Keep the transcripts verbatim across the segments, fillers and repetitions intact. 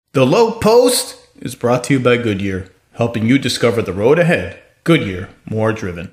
The Low Post is brought to you by Goodyear, helping you discover the road ahead. Goodyear, more driven.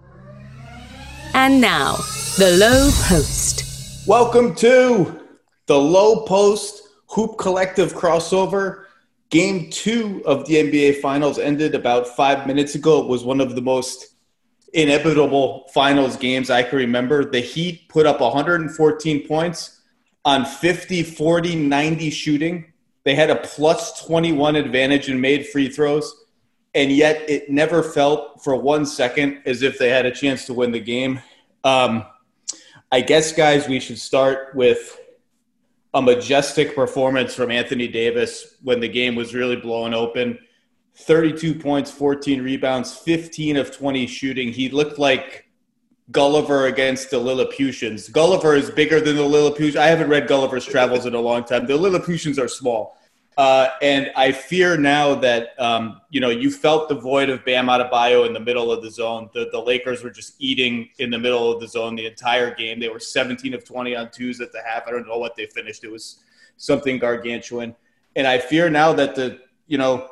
And now, The Low Post. Welcome to The Low Post Hoop Collective crossover. Game two of the N B A Finals ended about five minutes ago. It was one of the most inevitable finals games I can remember. The Heat put up one hundred fourteen points on fifty, forty, ninety shooting. They had a plus twenty-one advantage and made free throws, and yet it never felt for one second as if they had a chance to win the game. Um, I guess, guys, we should start with a majestic performance from Anthony Davis when the game was really blowing open. thirty-two points, fourteen rebounds, fifteen of twenty shooting. He looked like Gulliver against the Lilliputians. Gulliver is bigger than the Lilliputians. I haven't read Gulliver's Travels in a long time. The Lilliputians are small. Uh, and I fear now that, um, you know, you felt the void of Bam Adebayo in the middle of the zone. The, the Lakers were just eating in the middle of the zone the entire game. They were seventeen of twenty on twos at the half. I don't know what they finished. It was something gargantuan. And I fear now that the, you know,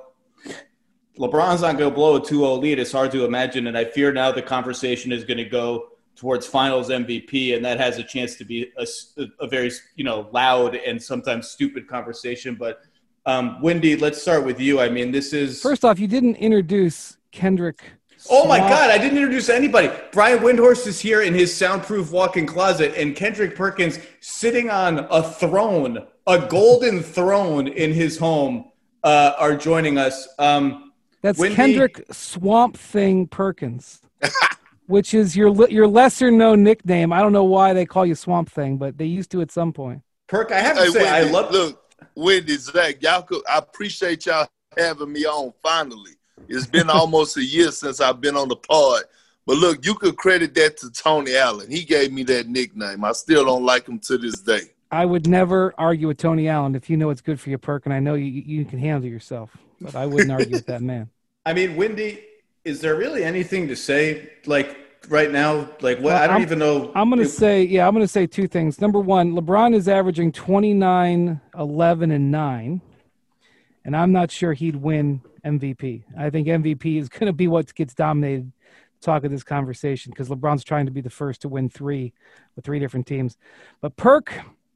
LeBron's not going to blow a two oh lead. It's hard to imagine. And I fear now the conversation is going to go towards finals M V P. And that has a chance to be a, a very, you know, loud and sometimes stupid conversation. But um, Wendy, let's start with you. I mean, this is. First off, you didn't introduce Kendrick. Oh my God, I didn't introduce anybody. Brian Windhorst is here in his soundproof walk-in closet, and Kendrick Perkins sitting on a throne, a golden throne in his home, uh, are joining us. Um, That's Wendy, Kendrick Swamp Thing Perkins, which is your your lesser known nickname. I don't know why they call you Swamp Thing, but they used to at some point. Perk, I have to hey, say, Wendy, I love. Look, Wendy, Zach, y'all could. I appreciate y'all having me on. Finally, it's been almost a year since I've been on the pod. But look, you could credit that to Tony Allen. He gave me that nickname. I still don't like him to this day. I would never argue with Tony Allen if you know what's good for you, Perk, and I know you you can handle yourself, but I wouldn't argue with that man. I mean, Wendy, is there really anything to say, like, right now? Like, what? Well, I don't I'm, even know. I'm going to if, say, yeah, I'm going to say two things. Number one, LeBron is averaging twenty-nine, eleven, and nine, and I'm not sure he'd win M V P. I think M V P is going to be what gets dominated talk of this conversation because LeBron's trying to be the first to win three with three different teams. But Perk,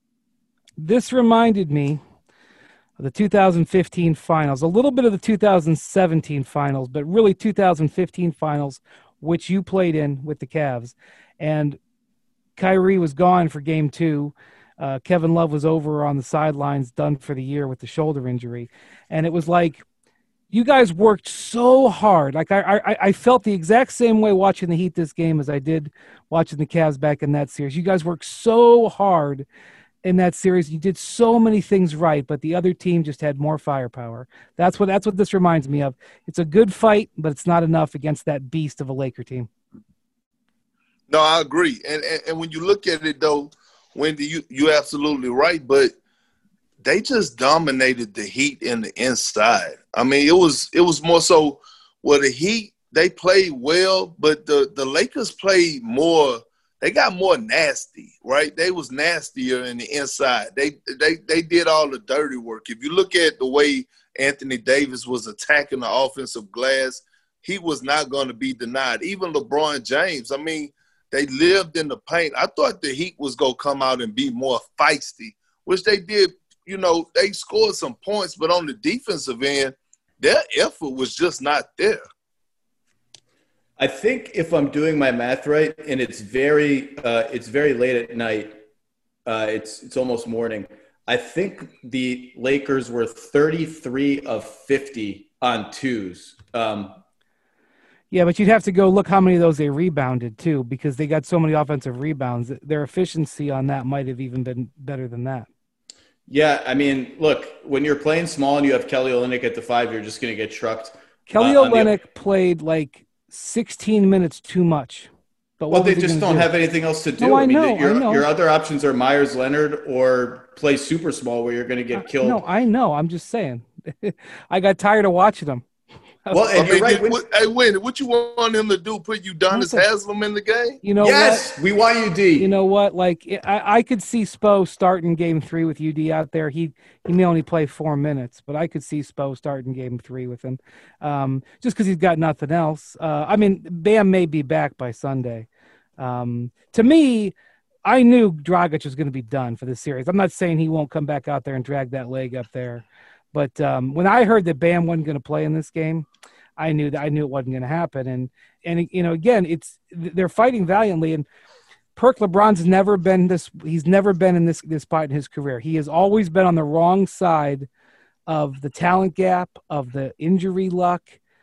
this reminded me of the two thousand fifteen finals, a little bit of the two thousand seventeen finals, but really two thousand fifteen finals, which you played in with the Cavs. And Kyrie was gone for game two. Uh, Kevin Love was over on the sidelines, done for the year with the shoulder injury. And it was like, you guys worked so hard. Like I, I, I felt the exact same way watching the Heat this game as I did watching the Cavs back in that series. You guys worked so hard in that series. You did so many things right, but the other team just had more firepower. That's what that's what this reminds me of. It's a good fight, but it's not enough against that beast of a Laker team. No, I agree. And and, and when you look at it, though, Wendy, you, you're absolutely right, but they just dominated the Heat in the inside. I mean, it was it was more so where the Heat, they played well, but the, the Lakers played more – they got more nasty, right? They was nastier in the inside. They they they did all the dirty work. If you look at the way Anthony Davis was attacking the offensive glass, he was not going to be denied. Even LeBron James, I mean, they lived in the paint. I thought the Heat was going to come out and be more feisty, which they did. You know, they scored some points, but on the defensive end, their effort was just not there. I think if I'm doing my math right, and it's very, uh, it's very late at night, uh, it's it's almost morning. I think the Lakers were thirty-three of fifty on twos. Um, yeah, but you'd have to go look how many of those they rebounded too, because they got so many offensive rebounds. Their efficiency on that might have even been better than that. Yeah, I mean, look, when you're playing small and you have Kelly Olynyk at the five, you're just going to get trucked. Kelly uh, Olynyk the... played like sixteen minutes too much. But well, they just don't do? have anything else to do. No, I, I mean, know, your, I know. Your other options are Myers Leonard or play super small where you're going to get killed. No, I know. I'm just saying. I got tired of watching them. Well, and I you're mean, right. did, When, what, hey, Wendy, what you want him to do? Put Udonis Haslam in the game? You know yes, what? we want you, D. You know what? Like I, I could see Spo starting game three with U D out there. He he may only play four minutes, but I could see Spo starting game three with him, um, just because he's got nothing else. Uh, I mean, Bam may be back by Sunday. Um, to me, I knew Dragic was going to be done for this series. I'm not saying he won't come back out there and drag that leg up there, but um, when I heard that Bam wasn't going to play in this game, I knew that I knew it wasn't going to happen. And and you know, again, it's they're fighting valiantly. And Perk LeBron's never been this. He's never been in this this spot in his career. He has always been on the wrong side of the talent gap, of the injury luck.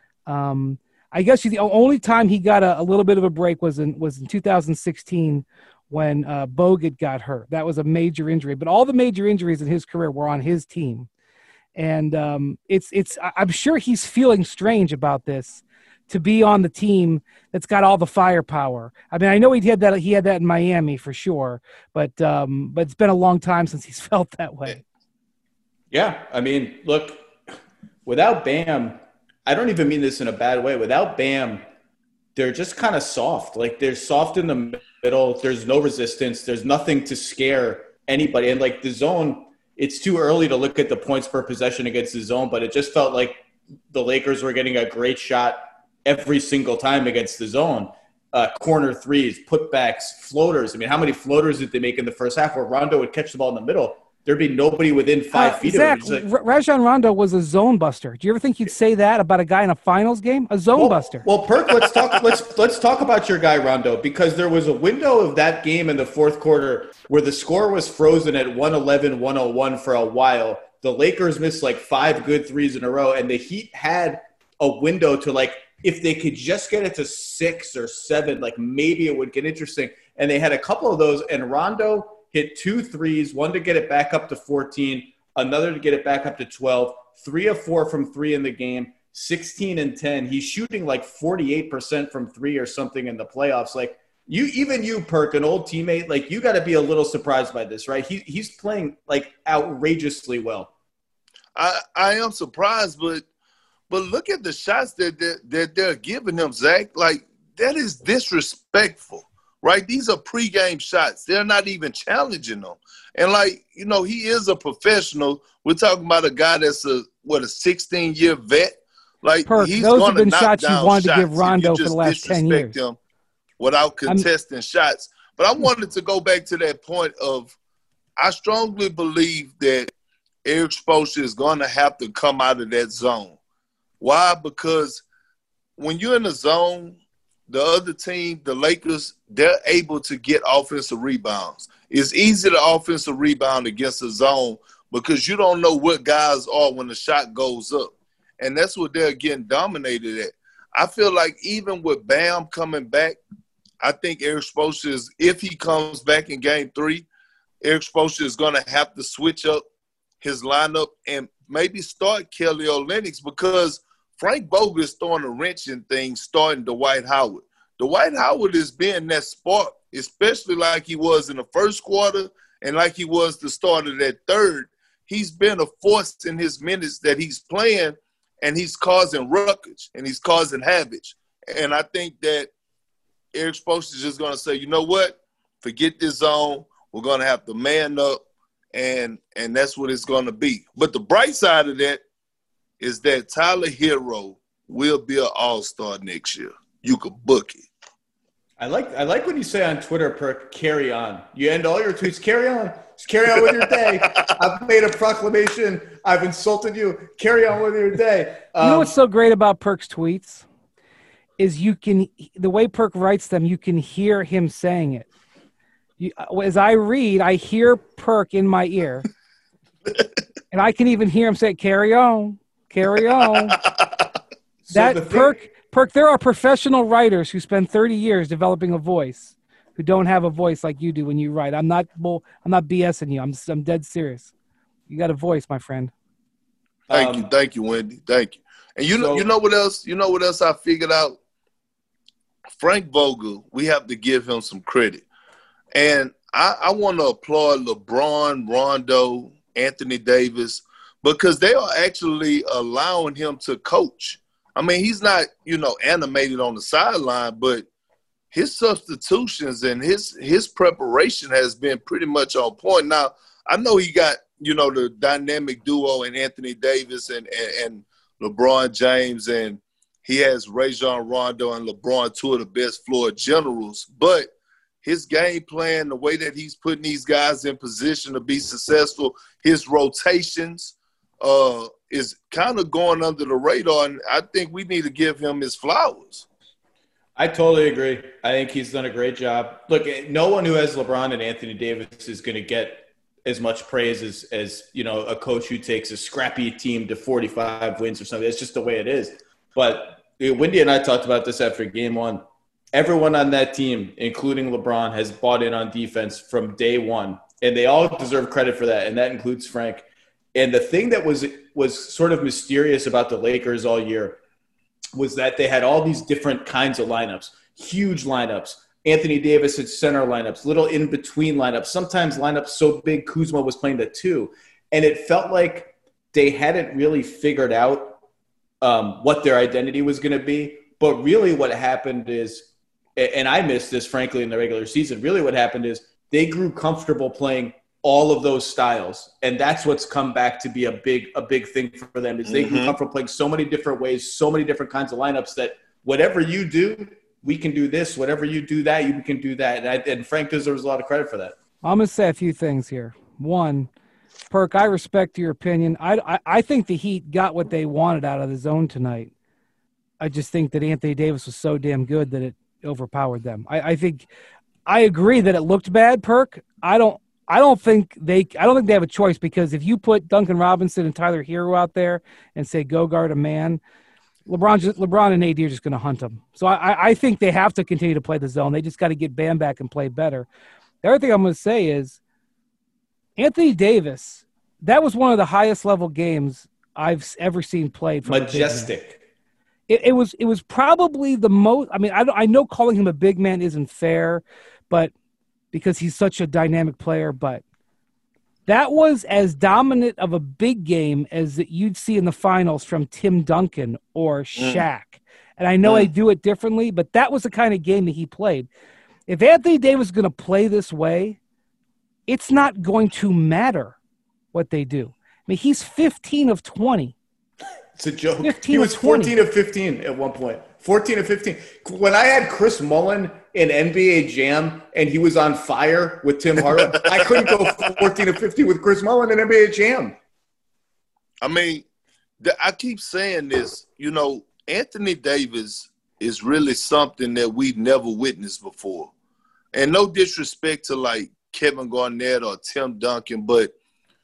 Um, I guess the only time he got a, a little bit of a break was in was in two thousand sixteen. When uh, Bogut got hurt. That was a major injury, but all the major injuries in his career were on his team. And um, it's, it's, I'm sure he's feeling strange about this, to be on the team that's got all the firepower. I mean, I know he had that, he had that in Miami for sure, but, um, but it's been a long time since he's felt that way. Yeah. I mean, look, without Bam, I don't even mean this in a bad way. Without Bam, they're just kind of soft. Like they're soft in the middle. There's no resistance. There's nothing to scare anybody. And like the zone, it's too early to look at the points per possession against the zone, but it just felt like the Lakers were getting a great shot every single time against the zone. Uh, corner threes, putbacks, floaters. I mean, how many floaters did they make in the first half where Rondo would catch the ball in the middle? There'd be nobody within five uh, feet Zach, of him. Like, Rajon Rondo was a zone buster. Do you ever think you'd say that about a guy in a finals game? A zone well, buster. Well, Perk, let's talk. let's let's talk about your guy Rondo, because there was a window of that game in the fourth quarter where the score was frozen at one eleven, one oh one for a while. The Lakers missed like five good threes in a row, and the Heat had a window to, like, if they could just get it to six or seven, like maybe it would get interesting. And they had a couple of those, and Rondo hit two threes, one to get it back up to fourteen, another to get it back up to twelve, three of four from three in the game, sixteen and ten. He's shooting like forty-eight percent from three or something in the playoffs. Like, you, even you, Perk, an old teammate, like, you got to be a little surprised by this, right? He, he's playing like outrageously well. I, I am surprised, but but look at the shots that, that, that they're giving him, Zach. Like, that is disrespectful. Right? These are pregame shots. They're not even challenging them. And, like, you know, he is a professional. We're talking about a guy that's a, what, a sixteen-year vet. Like, Perk, he's those going have been to knock shots down you wanted shots to give Rondo if you for the last ten years. Him without contesting I'm, shots. But I wanted to go back to that point of, I strongly believe that Erik Spoelstra is going to have to come out of that zone. Why? Because when you're in the zone, the other team, the Lakers, they're able to get offensive rebounds. It's easy to offensive rebound against a zone because you don't know what guys are when the shot goes up. And that's what they're getting dominated at. I feel like even with Bam coming back, I think Erik Spoelstra is, if he comes back in game three, Erik Spoelstra is going to have to switch up his lineup and maybe start Kelly Olynyk, because Frank Vogel is throwing a wrench in things, starting Dwight Howard. Dwight Howard is being that spark, especially like he was in the first quarter and like he was the start of that third. He's been a force in his minutes that he's playing, and he's causing ruckus and he's causing havoc. And I think that Erik Spoelstra is just going to say, you know what? Forget this zone. We're going to have to man up, and and that's what it's going to be. But the bright side of that is that Tyler Hero will be an all-star next year. You could book it. I like I like when you say on Twitter, Perk, carry on. You end all your tweets, carry on. Just carry on with your day. I've made a proclamation. I've insulted you. Carry on with your day. Um, you know what's so great about Perk's tweets is you can – the way Perk writes them, you can hear him saying it. You, as I read, I hear Perk in my ear, and I can even hear him say, carry on. Carry on. so that thing, Perk, Perk, there are professional writers who spend thirty years developing a voice who don't have a voice like you do when you write. I'm not bull, I'm not BSing you. I'm I'm dead serious. You got a voice, my friend. Thank um, you. Thank you, Wendy. Thank you. And you know, so, you know what else? You know what else I figured out? Frank Vogel, we have to give him some credit. And I, I want to applaud LeBron, Rondo, Anthony Davis, because they are actually allowing him to coach. I mean, he's not, you know, animated on the sideline, but his substitutions and his his preparation has been pretty much on point. Now, I know he got, you know, the dynamic duo in Anthony Davis and, and, and LeBron James, and he has Rajon Rondo and LeBron, two of the best floor generals. But his game plan, the way that he's putting these guys in position to be successful, his rotations uh, is kind of going under the radar, and I think we need to give him his flowers. I totally agree. I think he's done a great job. Look, no one who has LeBron and Anthony Davis is going to get as much praise as, as, you know, a coach who takes a scrappy team to forty-five wins or something. It's just the way it is. But Wendy and I talked about this after game one. Everyone on that team, including LeBron, has bought in on defense from day one, and they all deserve credit for that, and that includes Frank. And the thing that was was sort of mysterious about the Lakers all year was that they had all these different kinds of lineups, huge lineups. Anthony Davis at center lineups, little in-between lineups, sometimes lineups so big Kuzma was playing the two. And it felt like they hadn't really figured out um, what their identity was going to be. But really what happened is, and I missed this, frankly, in the regular season, really what happened is they grew comfortable playing all of those styles. And that's what's come back to be a big a big thing for them is they mm-hmm. grew comfortable playing so many different ways, so many different kinds of lineups that whatever you do, we can do this. Whatever you do that, you can do that. And, I, and Frank deserves a lot of credit for that. I'm going to say a few things here. One, Perk, I respect your opinion. I, I, I think the Heat got what they wanted out of the zone tonight. I just think that Anthony Davis was so damn good that it overpowered them. I, I think I agree that it looked bad, Perk. I don't I don't think they I don't think they have a choice, because if you put Duncan Robinson and Tyler Hero out there and say go guard a man, LeBron just, LeBron and A D are just going to hunt them. So I, I think they have to continue to play the zone. They just got to get Bam back and play better. The other thing I'm going to say is Anthony Davis, that was one of the highest level games I've ever seen played. From Majestic. It, it was it was probably the most. I mean, I, I know calling him a big man isn't fair, but because he's such a dynamic player, but that was as dominant of a big game as that you'd see in the finals from Tim Duncan or Shaq. Mm. And I know mm. I do it differently, but that was the kind of game that he played. If Anthony Davis is going to play this way, it's not going to matter what they do. I mean, he's fifteen of twenty. It's a joke. He was fourteen of fifteen at one point. fourteen of fifteen. When I had Chris Mullin in N B A Jam and he was on fire with Tim Hardaway, I couldn't go fourteen of fifteen with Chris Mullin in N B A Jam. I mean, I keep saying this, you know, Anthony Davis is really something that we've never witnessed before. And no disrespect to like Kevin Garnett or Tim Duncan, but,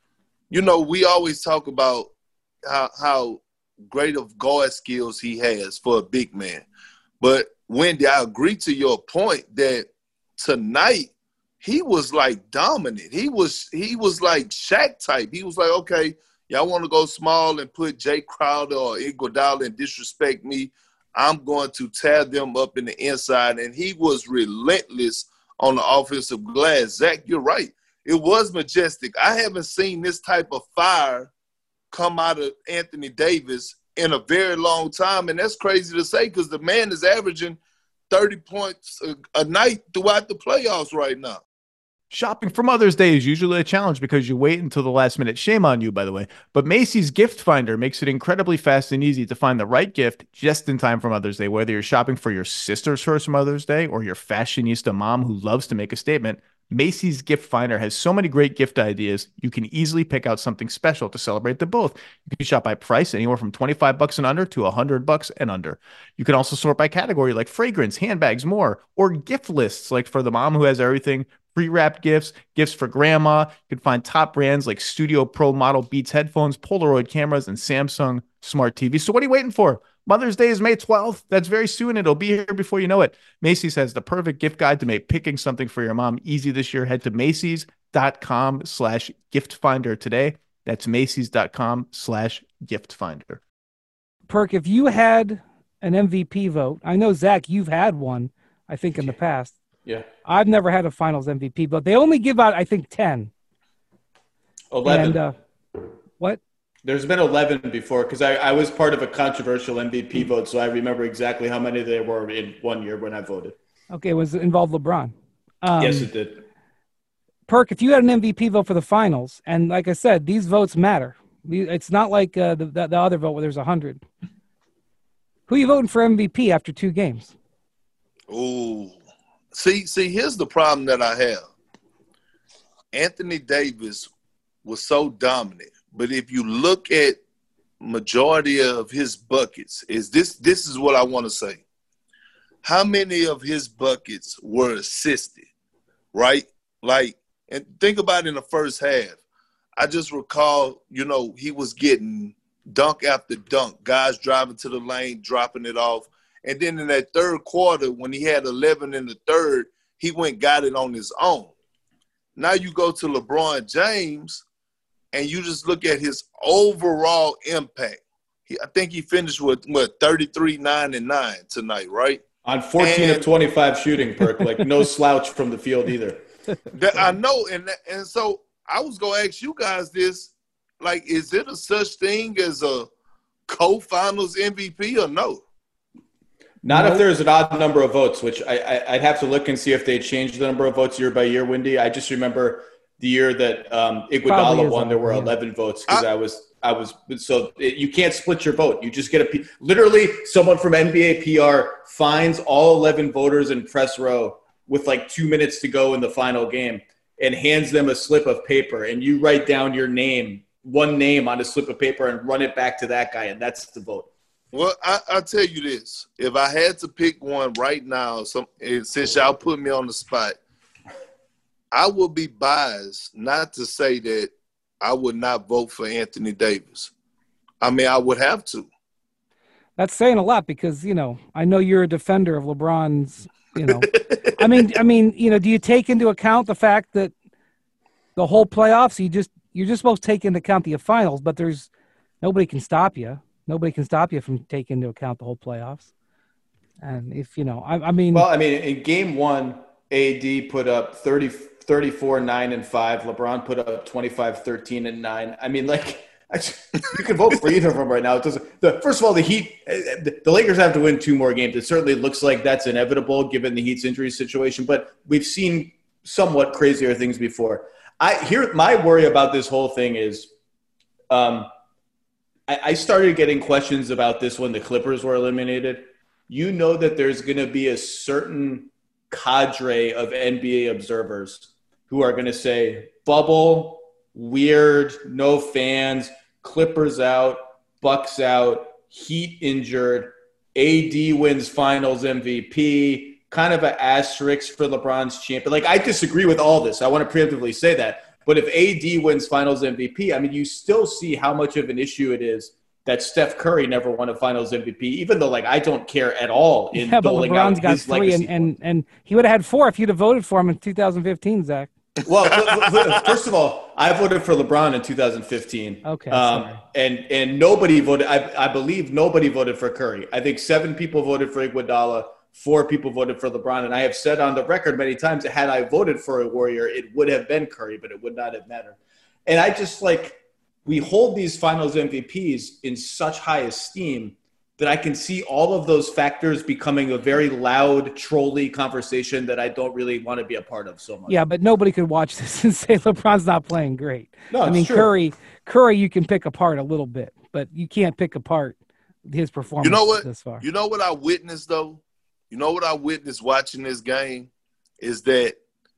you know, we always talk about how, how great of guard skills he has for a big man. But, Wendy, I agree to your point that tonight he was like dominant. He was he was like Shaq type. He was like, okay, y'all want to go small and put Jay Crowder or Iguodala and disrespect me, I'm going to tear them up in the inside. And he was relentless on the offensive glass. Zach, you're right. It was majestic. I haven't seen this type of fire come out of Anthony Davis in a very long time. And that's crazy to say because the man is averaging thirty points a, a night throughout the playoffs right now. Shopping for Mother's Day is usually a challenge because you wait until the last minute. Shame on you, by the way. But Macy's Gift Finder makes it incredibly fast and easy to find the right gift just in time for Mother's Day. Whether you're shopping for your sister's first Mother's Day or your fashionista mom who loves to make a statement, Macy's Gift Finder has so many great gift ideas, you can easily pick out something special to celebrate them both. You can shop by price, anywhere from twenty-five bucks and under to one hundred bucks and under. You can also sort by category like fragrance, handbags, more, or gift lists like for the mom who has everything, pre-wrapped gifts, gifts for grandma. You can find top brands like Studio Pro model Beats headphones, Polaroid cameras, and Samsung smart T Vs. So what are you waiting for? Mother's Day is May twelfth. That's very soon. It'll be here before you know it. Macy's has the perfect gift guide to make picking something for your mom easy this year. Head to Macy's.com slash gift finder today. That's Macy's.com slash gift finder. Perk, if you had an M V P vote, I know, Zach, you've had one, I think, in the past. Yeah. I've never had a finals M V P, but they only give out, I think, ten. eleven. And, uh, what? There's been eleven before because I, I was part of a controversial M V P vote, so I remember exactly how many there were in one year when I voted. Okay, was it involved LeBron? Um, yes, it did. Perk, if you had an M V P vote for the finals, and like I said, these votes matter. It's not like uh, the, the the other vote where there's a hundred. Who are you voting for M V P after two games? Ooh, see, see, here's the problem that I have. Anthony Davis was so dominant, but if you look at majority of his buckets, is this this is what I want to say. How many of his buckets were assisted, right? Like, and think about it in the first half. I just recall, you know, he was getting dunk after dunk, guys driving to the lane, dropping it off. And then in that third quarter, when he had eleven in the third, he went and got it on his own. Now you go to LeBron James, and you just look at his overall impact. He, I think he finished with, what, thirty-three, nine, and nine tonight, right? On fourteen and, of twenty-five shooting, Perk, like no slouch from the field either. That, I know, and and so I was going to ask you guys this, like, is it a such thing as a co-finals M V P or no? Not no. if there's an odd number of votes, which I, I, I'd have to look and see if they changed the number of votes year by year, Wendy. I just remember the year that um, Iguodala won, there were eleven votes because I, I was – I was so it, you can't split your vote. You just get a literally someone from N B A P R finds all eleven voters in press row with like two minutes to go in the final game and hands them a slip of paper, and you write down your name, one name on a slip of paper, and run it back to that guy, and that's the vote. Well, I, I'll tell you this: if I had to pick one right now, some since y'all put me on the spot, I would be biased not to say that I would not vote for Anthony Davis. I mean, I would have to. That's saying a lot because, you know, I know you're a defender of LeBron's, you know. I mean, I mean, you know, do you take into account the fact that the whole playoffs, you just you're just supposed to take into account the finals, but there's nobody can stop you. Nobody can stop you from taking into account the whole playoffs. And if, you know, I, I mean. Well, I mean, in game one, A D put up thirty thirty-four, nine, and five. LeBron put up twenty-five, thirteen, and nine. I mean, like, I just, you can vote for either of them right now. It doesn't. The, first of all, the Heat, the Lakers have to win two more games. It certainly looks like that's inevitable given the Heat's injury situation, but we've seen somewhat crazier things before. I here my worry about this whole thing is um, I, I started getting questions about this when the Clippers were eliminated. You know that there's going to be a certain cadre of N B A observers who are going to say, bubble, weird, no fans, Clippers out, Bucks out, Heat injured, A D wins finals M V P, kind of an asterisk for LeBron's champion. Like, I disagree with all this. I want to preemptively say that. But if A D wins finals M V P, I mean, you still see how much of an issue it is that Steph Curry never won a finals M V P, even though, like, I don't care at all in yeah, but doling LeBron's out got his three, legacy. and, and, and he would have had four if you'd have voted for him in two thousand fifteen, Zach. Well, first of all, I voted for LeBron in two thousand fifteen. Okay, um, sorry. and and nobody voted. I, I believe nobody voted for Curry. I think seven people voted for Iguodala, four people voted for LeBron, and I have said on the record many times that had I voted for a Warrior, it would have been Curry, but it would not have mattered. And I just like we hold these Finals M V Ps in such high esteem that I can see all of those factors becoming a very loud, trolly conversation that I don't really want to be a part of so much. Yeah, but nobody could watch this and say LeBron's not playing great. No, I mean, it's true. Curry, Curry, you can pick apart a little bit, but you can't pick apart his performance You know what? this far. You know what I witnessed, though? You know what I witnessed watching this game is that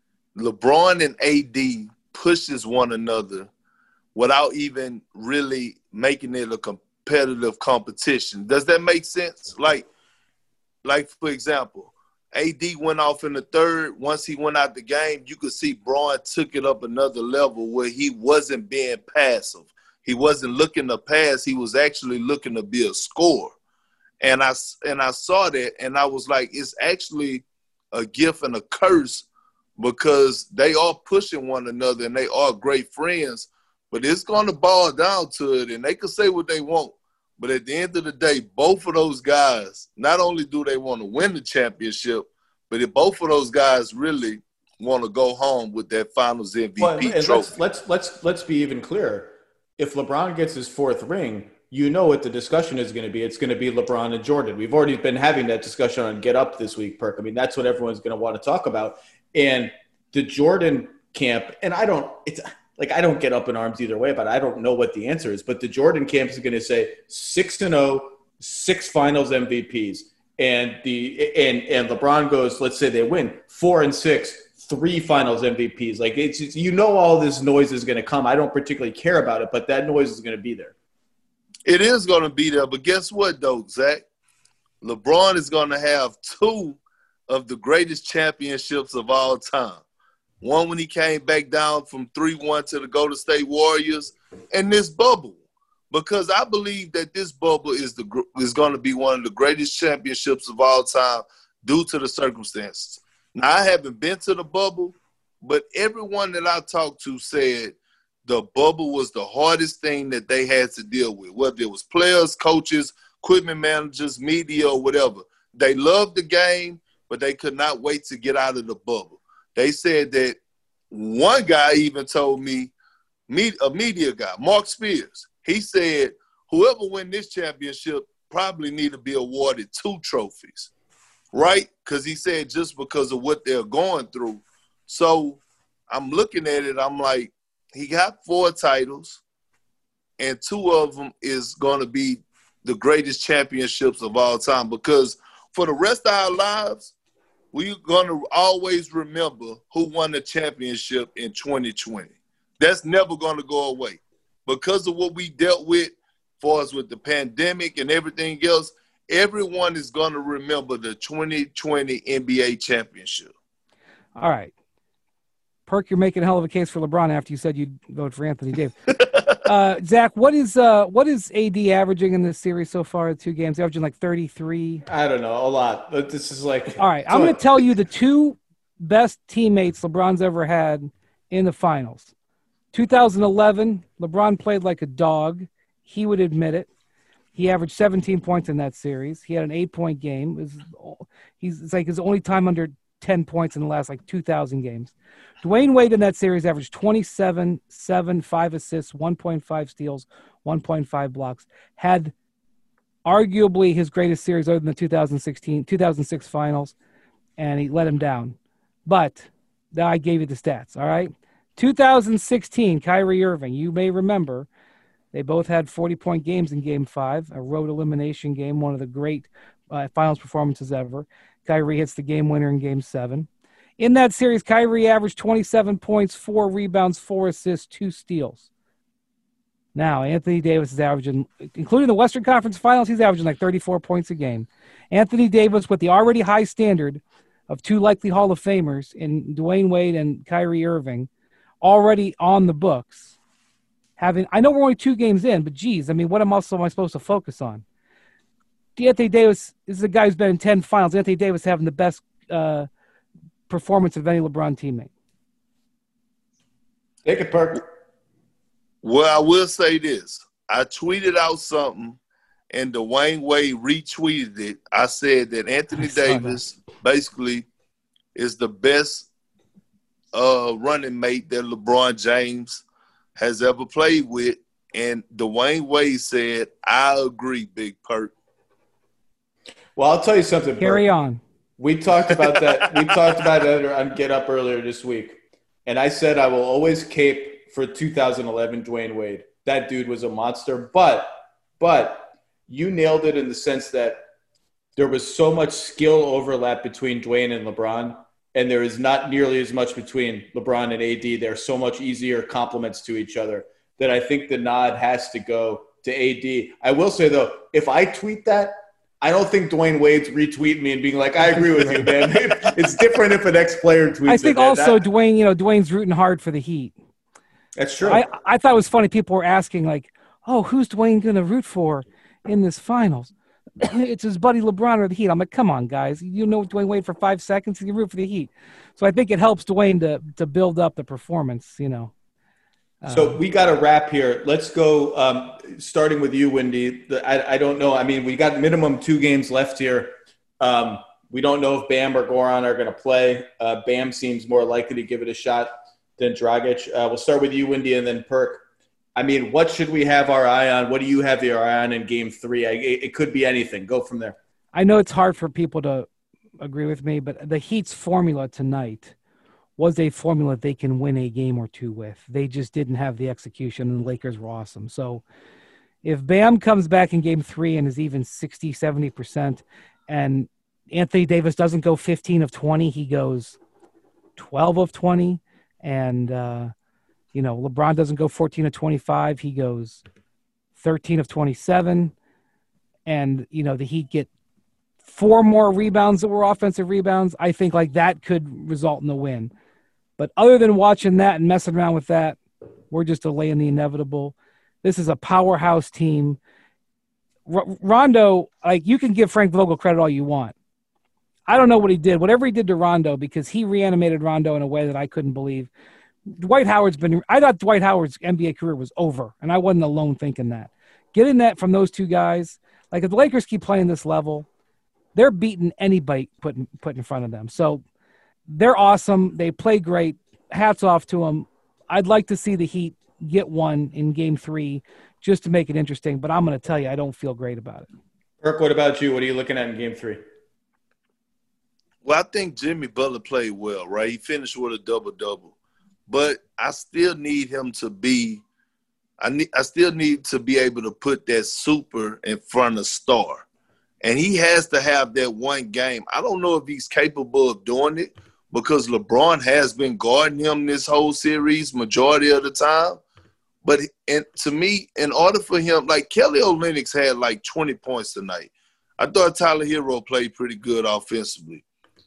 LeBron and A D pushes one another without even really making it a competitive competition. Does that make sense? Like, like for example, A D went off in the third. Once he went out the game, you could see Braun took it up another level where he wasn't being passive. He wasn't looking to pass. He was actually looking to be a scorer. And I, and I saw that, and I was like, it's actually a gift and a curse because they are pushing one another and they are great friends. But it's going to boil down to it, and they can say what they want. But at the end of the day, both of those guys, not only do they want to win the championship, but if both of those guys really want to go home with that Finals M V P Well, and trophy. let's, let's let's let's be even clearer. if LeBron gets his fourth ring, you know what the discussion is going to be. It's going to be LeBron and Jordan. We've already been having that discussion on Get Up this week, Perk. I mean, that's what everyone's going to want to talk about. And the Jordan camp, and I don't, it's like, I don't get up in arms either way, but I don't know what the answer is. But the Jordan camp is going to say six and oh, six finals M V Ps. And the, and, and LeBron goes, let's say they win four and six, three finals M V Ps. Like it's, it's you know, all this noise is going to come. I don't particularly care about it, but that noise is going to be there. It is going to be there, but guess what, though, Zach? LeBron is going to have two of the greatest championships of all time. One when he came back down from three one to the Golden State Warriors, and this bubble. Because I believe that this bubble is the is going to be one of the greatest championships of all time due to the circumstances. Now, I haven't been to the bubble, but everyone that I talked to said the bubble was the hardest thing that they had to deal with, whether it was players, coaches, equipment managers, media, or whatever. They loved the game, but they could not wait to get out of the bubble. They said that one guy even told me, a media guy, Mark Spears, he said whoever win this championship probably need to be awarded two trophies, right? Because he said just because of what they're going through. So I'm looking at it, I'm like, he got four titles, and two of them is going to be the greatest championships of all time because for the rest of our lives, we're going to always remember who won the championship in twenty twenty. That's never going to go away. Because of what we dealt with, for us with the pandemic and everything else, everyone is going to remember the twenty twenty N B A championship. All right. Perk, you're making a hell of a case for LeBron after you said you'd vote for Anthony Davis. uh, Zach, what is uh, what is A D averaging in this series so far? Two games, averaging like thirty-three. I don't know, a lot. But this is like. All right, I'm going to tell you the two best teammates LeBron's ever had in the finals. two thousand eleven, LeBron played like a dog. He would admit it. He averaged seventeen points in that series. He had an eight-point game. It was, he's it's like his only time under ten points in the last like two thousand games. Dwayne Wade in that series averaged twenty-seven, seven, five assists, one point five steals, one point five blocks. Had arguably his greatest series other than the two thousand sixteen, two thousand six finals, and he let him down. But I gave you the stats, all right? two thousand sixteen, Kyrie Irving, you may remember, they both had forty-point games in Game five, a road elimination game, one of the great uh, finals performances ever. Kyrie hits the game winner in Game seven. In that series, Kyrie averaged twenty-seven points, four rebounds, four assists, two steals. Now, Anthony Davis is averaging, including the Western Conference Finals, he's averaging like thirty-four points a game. Anthony Davis, with the already high standard of two likely Hall of Famers in Dwayne Wade and Kyrie Irving, already on the books, having, I know we're only two games in, but geez, I mean, what else am I supposed to focus on? Anthony Davis is a guy who's been in ten finals. Anthony Davis having the best uh, performance of any LeBron teammate. Take it, Perk. Well, I will say this. I tweeted out something, and Dwayne Wade retweeted it. I said that Anthony Davis that. basically is the best uh, running mate that LeBron James has ever played with. And Dwayne Wade said, I agree, Big Perk. Well, I'll tell you something. Carry Perk. on. We talked about that. We talked about it on Get Up earlier this week. And I said I will always cape for two thousand eleven Dwayne Wade. That dude was a monster. But, but you nailed it in the sense that there was so much skill overlap between Dwayne and LeBron. And there is not nearly as much between LeBron and A D. They're so much easier complements to each other that I think the nod has to go to A D. I will say, though, if I tweet that, I don't think Dwayne Wade's retweeting me and being like, I agree with you, man. It's different if an ex-player tweets I think it, also that, Dwayne, you know, Dwayne's rooting hard for the Heat. That's true. I, I thought it was funny. People were asking, like, oh, who's Dwayne going to root for in this finals? It's his buddy LeBron or the Heat. I'm like, come on, guys. You know Dwayne Wade for five seconds. You can root for the Heat. So I think it helps Dwayne to to build up the performance, you know. So we got to wrap here. Let's go, um, starting with you, Wendy. The, I, I don't know. I mean, we got minimum two games left here. Um, we don't know if Bam or Goran are going to play. Uh, Bam seems more likely to give it a shot than Dragic. Uh, we'll start with you, Wendy, and then Perk. I mean, what should we have our eye on? What do you have your eye on in game three? I, it, it could be anything. Go from there. I know it's hard for people to agree with me, but the Heat's formula tonight was a formula they can win a game or two with. They just didn't have the execution, and the Lakers were awesome. So if Bam comes back in game three and is even sixty, seventy percent, and Anthony Davis doesn't go fifteen of twenty, he goes twelve of twenty, and, uh, you know, LeBron doesn't go fourteen of twenty-five, he goes thirteen of twenty-seven, and, you know, the Heat get four more rebounds that were offensive rebounds, I think like that could result in the win. But other than watching that and messing around with that, we're just delaying the inevitable. This is a powerhouse team. R- Rondo, like, you can give Frank Vogel credit all you want. I don't know what he did, whatever he did to Rondo, because he reanimated Rondo in a way that I couldn't believe. Dwight Howard's been – I thought Dwight Howard's N B A career was over, and I wasn't alone thinking that. Getting that from those two guys, like if the Lakers keep playing this level, they're beating anybody put in, put in front of them. So they're awesome. They play great. Hats off to them. I'd like to see the Heat get one in game three just to make it interesting, but I'm going to tell you, I don't feel great about it. Kirk, what about you? What are you looking at in game three? Well, I think Jimmy Butler played well, right? He finished with a double-double. But I still need him to be I need I still need to be able to put that super in front of star. And he has to have that one game. I don't know if he's capable of doing it because LeBron has been guarding him this whole series majority of the time. But and to me, in order for him, like Kelly Olynyk had like twenty points tonight. I thought Tyler Hero played pretty good offensively.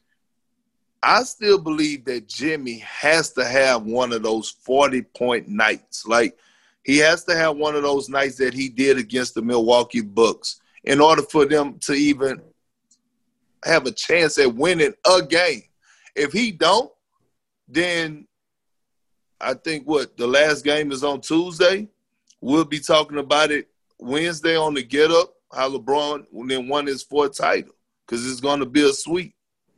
I still believe that Jimmy has to have one of those forty-point nights. Like, he has to have one of those nights that he did against the Milwaukee Bucks in order for them to even have a chance at winning a game. If he don't, then I think what, the last game is on Tuesday. We'll be talking about it Wednesday on the Get Up, how LeBron then won his fourth title, because it's going to be a sweep.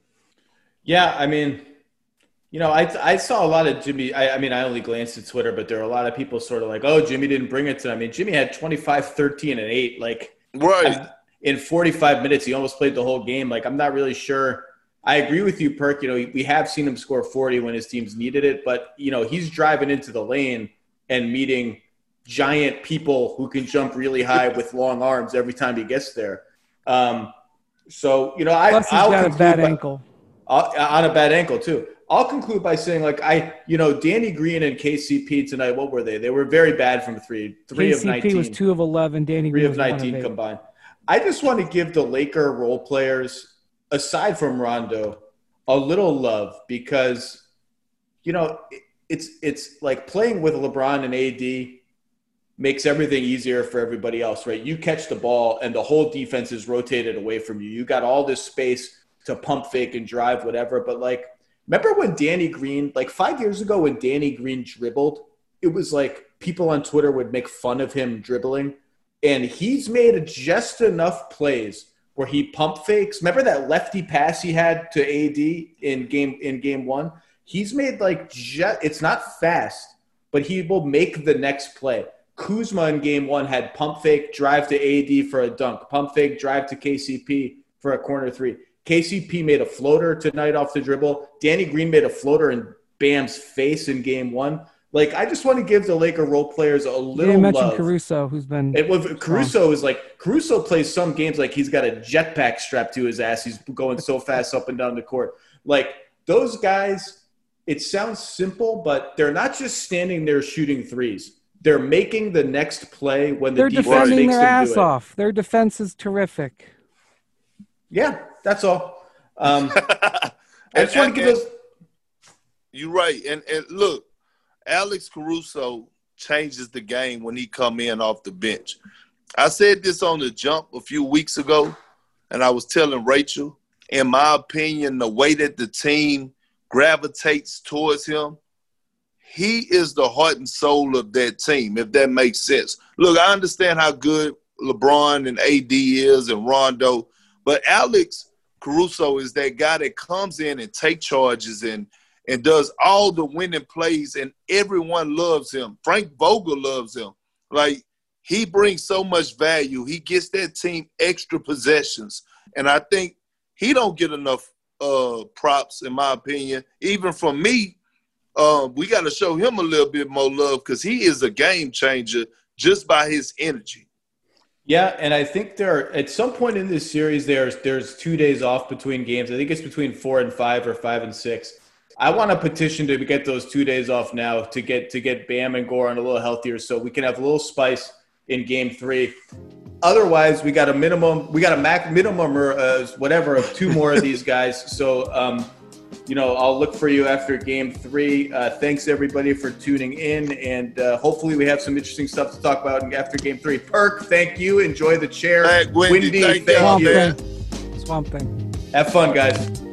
Yeah, I mean, you know, I I saw a lot of Jimmy. I, I mean, I only glanced at Twitter, but there are a lot of people sort of like, oh, Jimmy didn't bring it to. I mean, Jimmy had twenty-five, thirteen, and eight. Like, right. In forty-five minutes, he almost played the whole game. Like, I'm not really sure. I agree with you, Perk. You know, we have seen him score forty when his teams needed it, but, you know, he's driving into the lane and meeting giant people who can jump really high with long arms every time he gets there. Um, so, you know, I, Plus he's I'll got a bad by, ankle. I'll, on a bad ankle, too. I'll conclude by saying, like, I, you know, Danny Green and K C P tonight, what were they? They were very bad from three. Three K C P of nineteen. was two of eleven. Danny Three Green of was nineteen one of combined. I just want to give the Laker role players, aside from Rondo, a little love because, you know, it's it's like playing with LeBron and A D makes everything easier for everybody else, right? You catch the ball and the whole defense is rotated away from you. You got all this space to pump fake and drive, whatever. But, like, remember when Danny Green, like five years ago when Danny Green dribbled, it was like people on Twitter would make fun of him dribbling. And he's made just enough plays where he pump fakes. Remember that lefty pass he had to A D in game in game one? He's made like just, it's not fast, but he will make the next play. Kuzma in game one had pump fake, drive to A D for a dunk. Pump fake, drive to K C P for a corner three. K C P made a floater tonight off the dribble. Danny Green made a floater in Bam's face in game one. Like, I just want to give the Laker role players a little you mentioned love. Caruso, who's been it was, Caruso is like Caruso plays some games like he's got a jetpack strapped to his ass. He's going so fast up and down the court. Like, those guys, it sounds simple, but they're not just standing there shooting threes. They're making the next play when the they're defense defending makes their them ass do it. off. Their defense is terrific. Yeah, that's all. Um, I And- just want to and- give those. You're right. And and look, Alex Caruso changes the game when he come in off the bench. I said this on the jump a few weeks ago, and I was telling Rachel, in my opinion, the way that the team gravitates towards him, he is the heart and soul of that team, if that makes sense. Look, I understand how good LeBron and A D is and Rondo, but Alex Caruso is that guy that comes in and take charges and and does all the winning plays, and everyone loves him. Frank Vogel loves him. Like, he brings so much value. He gets that team extra possessions. And I think he don't get enough uh, props, in my opinion. Even from me, uh, we got to show him a little bit more love because he is a game changer just by his energy. Yeah, and I think there are, at some point in this series, there's there's two days off between games. I think it's between four and five or five and six. I want a petition to get those two days off now to get to get Bam and Goran a little healthier so we can have a little spice in game three. Otherwise, we got a minimum, we got a max minimum or uh, whatever of two more of these guys. So, um, you know, I'll look for you after game three. Uh, thanks everybody for tuning in, and uh, hopefully we have some interesting stuff to talk about after game three. Perk, thank you. Enjoy the chair. Hey, Windy, Windy, thank thank you. you. Swamp Thing. Have fun, guys.